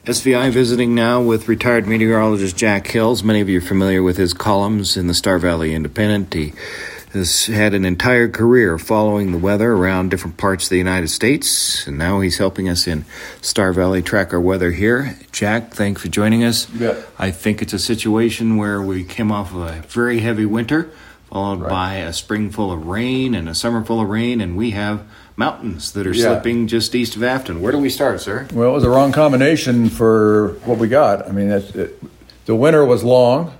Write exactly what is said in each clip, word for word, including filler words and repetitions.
S V I visiting now with retired meteorologist Jack Hills. Many of you are familiar with his columns in the Star Valley Independent. He has had an entire career following the weather around different parts of the United States, and now he's helping us in Star Valley track our weather here. Jack, thanks for joining us. Yeah. I think it's a situation where we came off of a very heavy winter, followed Right. by a spring full of rain and a summer full of rain, and we have mountains that are Yeah. slipping just east of Afton. Where do we start, sir? Well, it was the wrong combination for what we got. I mean, that's, it, the winter was long.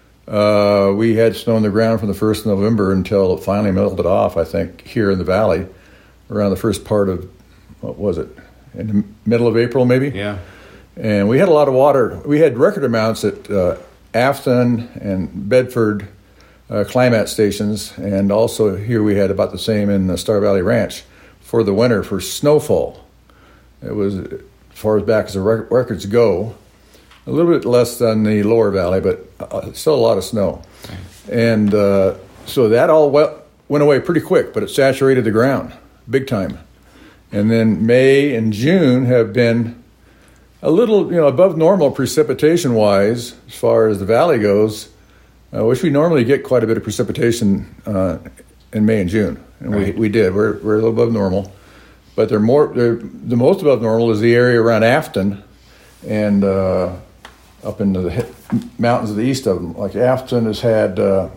Uh, we had snow on the ground from the first of November until it finally melted off, I think, here in the valley, around the first part of, what was it, in the middle of April maybe? Yeah. And we had a lot of water. We had record amounts at uh, Afton and Bedford uh, climate stations, and also here we had about the same in the Star Valley Ranch for the winter for snowfall. It was, as far as back as the rec- records go, a little bit less than the lower valley, but uh, still a lot of snow. Okay. And uh, so that all went, went away pretty quick, but it saturated the ground big time. And then May and June have been a little, you know, above normal precipitation-wise as far as the valley goes, uh, which we normally get quite a bit of precipitation uh, in May and June. And right. we, we did. We're, we're a little above normal. But they're more, they're, the most above normal is the area around Afton and uh, up into the mountains of the east of them. Like Afton has had, uh,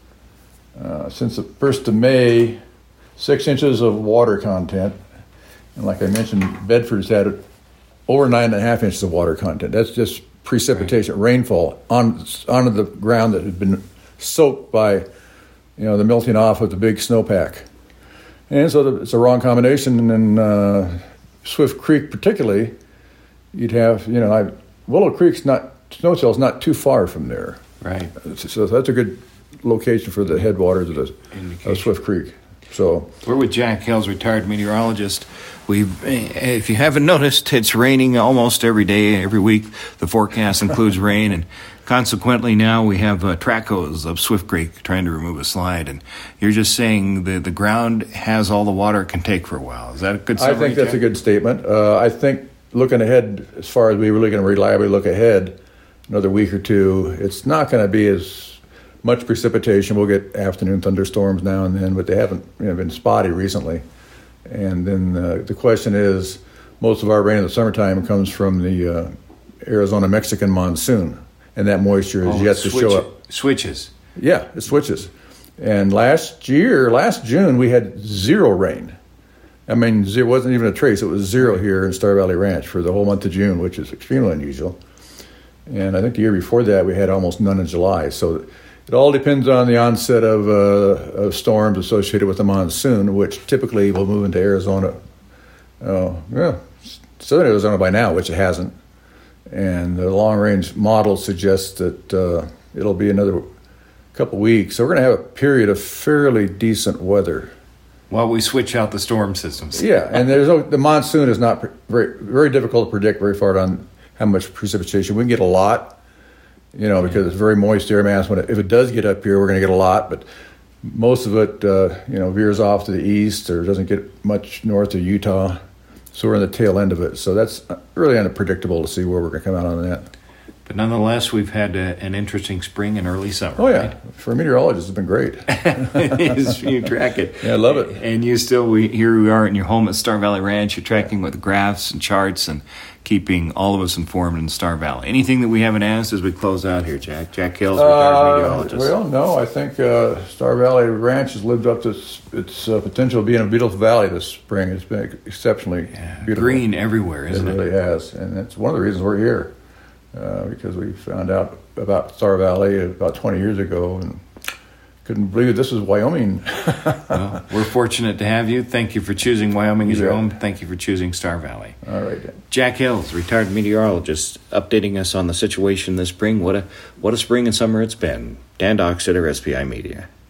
uh, since the first of May, six inches of water content. And like I mentioned, Bedford's had over nine and a half inches of water content. That's just precipitation, right. rainfall on onto the ground that had been soaked by, you know, the melting off of the big snowpack. And so the, it's a wrong combination. And in uh, Swift Creek particularly, you'd have, you know, I, Willow Creek's not, Snowtail's not too far from there. Right. So that's a good location for the headwaters of, the, of Swift Creek. So we're with Jack Hills, retired meteorologist. We, if you haven't noticed, it's raining almost every day, every week. The forecast includes rain, and consequently now we have uh, track hose up Swift Creek trying to remove a slide. And you're just saying the, the ground has all the water it can take for a while. Is that a good summary, I think that's Jack? a good statement. Uh, I think looking ahead, as far as we really going to reliably look ahead, another week or two, it's not going to be as much precipitation. We'll get afternoon thunderstorms now and then, but they haven't, you know, been spotty recently. And then uh, the question is, most of our rain in the summertime comes from the uh, Arizona-Mexican monsoon, and that moisture is oh, yet to switch, show up. Switches. Yeah, it switches. And last year, last June, we had zero rain. I mean, it wasn't even a trace. It was zero here in Star Valley Ranch for the whole month of June, which is extremely unusual. And I think the year before that, we had almost none in July. So it all depends on the onset of, uh, of storms associated with the monsoon, which typically will move into Arizona. Uh, yeah, southern Arizona by now, which it hasn't. And the long-range model suggests that uh, it'll be another couple weeks. So we're going to have a period of fairly decent weather. While we switch out the storm systems. Yeah, and there's no, the monsoon is not very very difficult to predict very far on how much precipitation. We can get a lot, you know, because it's very moist air mass. When it, if it does get up here, we're going to get a lot, but most of it, uh, you know, veers off to the east or doesn't get much north of Utah. So we're in the tail end of it. So that's really unpredictable to see where we're going to come out on that. But nonetheless, we've had a, an interesting spring and early summer. Oh, yeah. Right? For meteorologists, it's been great. You track it. Yeah, I love it. And you still, we here we are in your home at Star Valley Ranch. You're tracking with graphs and charts and keeping all of us informed in Star Valley. Anything that we haven't asked as we close out here, Jack? Jack Hills, retired uh, meteorologist. Well, no, I think uh, Star Valley Ranch has lived up to its, its uh, potential of being a beautiful valley this spring. It's been exceptionally yeah, beautiful. Green everywhere, isn't it? It really has. And that's one of the reasons we're here. Uh, because we found out about Star Valley about twenty years ago and couldn't believe this was Wyoming. Well, we're fortunate to have you. Thank you for choosing Wyoming as yeah. your home. Thank you for choosing Star Valley. All right, Dan. Jack Hills, retired meteorologist, updating us on the situation this spring. What a what a spring and summer it's been. Dan Dockstader, S P I Media.